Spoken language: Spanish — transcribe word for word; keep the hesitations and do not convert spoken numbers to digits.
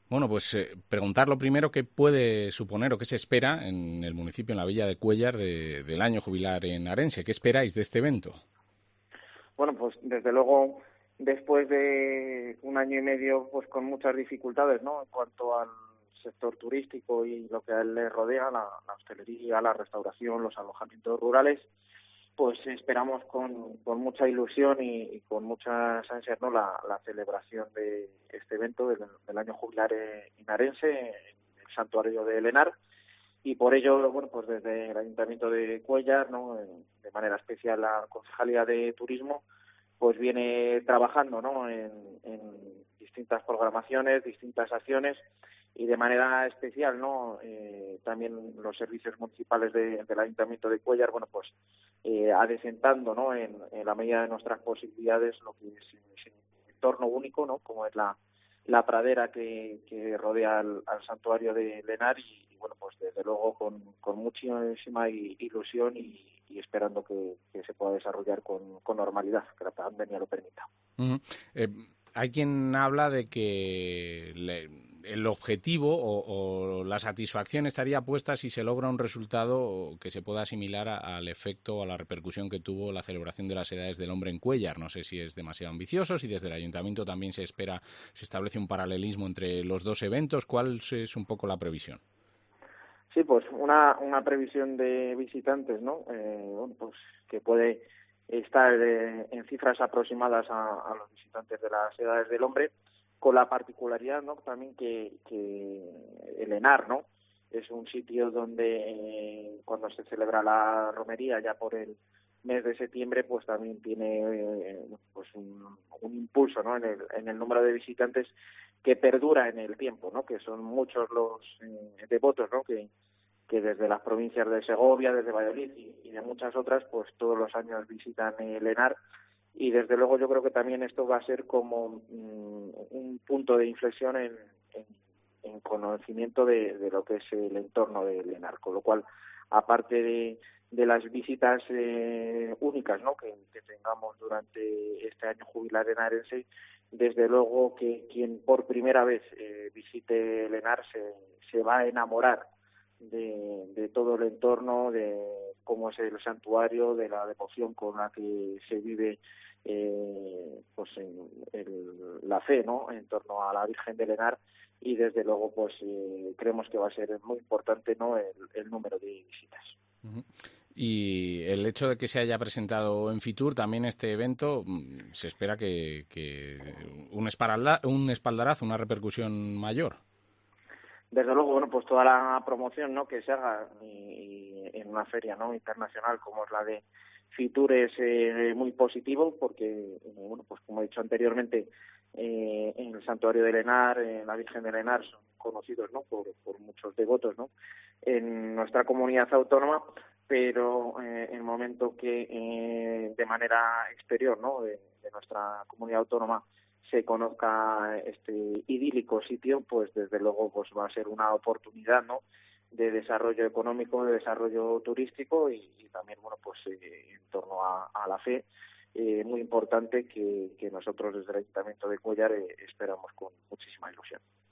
Bueno, pues eh, preguntar lo primero qué puede suponer o qué se espera en el municipio, en la villa de Cuéllar, de, del año jubilar en Arense. ¿Qué esperáis de este evento? Bueno, pues desde luego, después de un año y medio, pues con muchas dificultades, ¿no? En cuanto al sector turístico y lo que a él le rodea, la, la hostelería, la restauración, los alojamientos rurales, pues esperamos con, con mucha ilusión y, y con muchas ansias, ¿no? La, la celebración de este evento del, del año jubilar inarense en el santuario de Lenar. Y por ello, bueno, pues desde el Ayuntamiento de Cuéllar, ¿no? De manera especial la Concejalía de Turismo, pues viene trabajando, ¿no? En, en distintas programaciones, distintas acciones y de manera especial, ¿no? Eh, también los servicios municipales de, del Ayuntamiento de Cuéllar, bueno, pues eh, adecentando, ¿no? En, en la medida de nuestras posibilidades lo que es, es un entorno único, ¿no? Como es la la pradera que, que rodea al, al santuario de Lenar y, y bueno, pues desde luego con, con muchísima ilusión y, y esperando que, que se pueda desarrollar con, con normalidad, que la pandemia lo permita. Uh-huh. Eh, hay quien habla de que le, el objetivo o, o la satisfacción estaría puesta si se logra un resultado que se pueda asimilar a, al efecto o a la repercusión que tuvo la celebración de las Edades del Hombre en Cuéllar. No sé si es demasiado ambicioso, si desde el Ayuntamiento también se espera, se establece un paralelismo entre los dos eventos. ¿Cuál es un poco la previsión? Sí, pues una, una previsión de visitantes, ¿no? Eh, bueno, pues que puede estar eh, en cifras aproximadas a, a los visitantes de las Edades del Hombre, con la particularidad, ¿no? También que, que el Henar, ¿no? Es un sitio donde eh, cuando se celebra la romería ya por el mes de septiembre, pues también tiene eh, pues un, un impulso, ¿no? En el, en el número de visitantes que perdura en el tiempo, ¿no? Que son muchos los eh, devotos, ¿no? Que que desde las provincias de Segovia, desde Valladolid y, y de muchas otras, pues todos los años visitan el Henar y desde luego yo creo que también esto va a ser como mmm, un punto de inflexión en, en, en conocimiento de, de lo que es el entorno del Henar, con lo cual, aparte de, de las visitas eh, únicas, ¿no? que, que tengamos durante este año jubilar henarense, desde luego que quien por primera vez eh, visite el Henar se, se va a enamorar de, de todo el entorno, de cómo es el santuario, de la devoción con la que se vive eh, pues en, el, la fe, ¿no? En torno a la Virgen del Henar y desde luego pues eh, creemos que va a ser muy importante, ¿no? el, el número de visitas. Uh-huh. Y el hecho de que se haya presentado en Fitur también este evento, se espera que, que un, espaldar, un espaldarazo, una repercusión mayor. Desde luego, bueno, pues toda la promoción, ¿no? que se haga y, y en una feria, ¿no? internacional como es la de Fitur es eh, muy positivo porque, eh, bueno, pues como he dicho anteriormente, eh, en el santuario de Lenar, en la Virgen de Lenar son conocidos, ¿no? por, por muchos devotos, ¿no? en nuestra comunidad autónoma, pero eh, en el momento que eh, de manera exterior, ¿no? de, de nuestra comunidad autónoma se conozca este idílico sitio, pues desde luego pues va a ser una oportunidad, ¿no? de desarrollo económico, de desarrollo turístico y, y también, bueno, pues eh, en torno a, a la fe, eh, muy importante que, que nosotros desde el Ayuntamiento de Cuéllar eh, esperamos con muchísima ilusión.